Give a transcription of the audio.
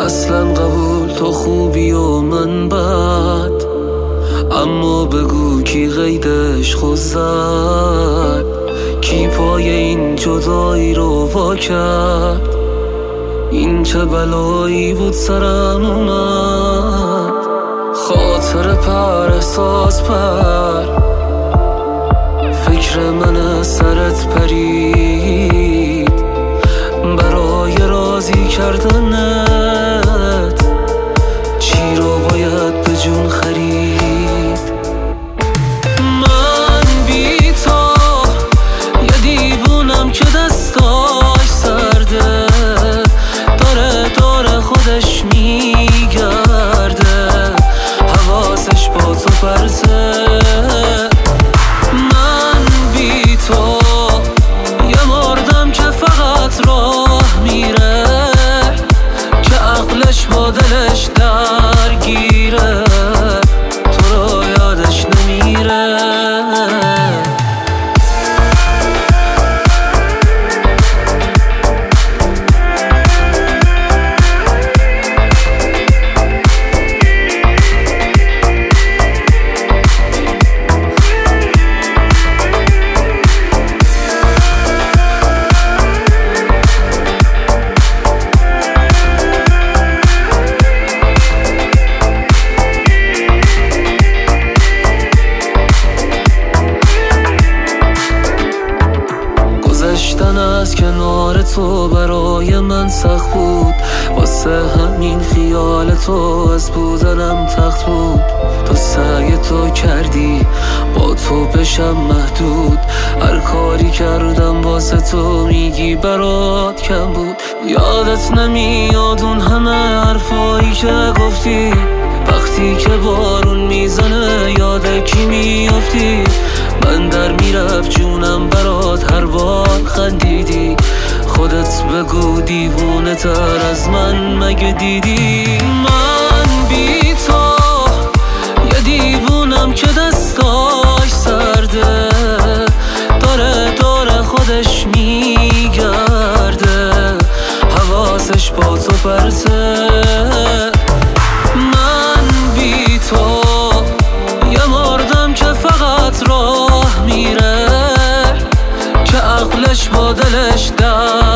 اصلا قبول تو خوبی و من بد، اما بگو کی قیدش خود زد، کی پای این جدایی رو وا کرد. این چه بلایی بود سرم اومد، خاطر پر احساس پر، فکر من سرت پرید برای راضی کردنت، چی رو باید به جون خرید. من بی تو یه دیوونم که دستاش سرده، داره خودش میگرده، حواسش با تو پرته. من بی تو یه مردم که فقط راه میره، که عقلش با دلش درگیره، تو رو یادش نمیره. گذشتن از کنار تو برای من سخت بود، واسه همین خیال تو از بودنم تخت بود. تو سعی تو کردی با تو بشم محدود، هر کاری کردم واسه تو میگی برات کم بود. یادت نمیاد اون همه حرفایی که گفتی، وقتی که بارون میزنه یاد کی میافتی. من در میرفت جونم برات هر بار خندیدی، خودت بگو دیوونه تر از من مگه دیدی. من بی تو یه دیوونم که دستاش سرده، داره خودش میگرده، حواسش با تو پرته. من بی تو یه مردم که فقط راه میره، که عقلش با دلش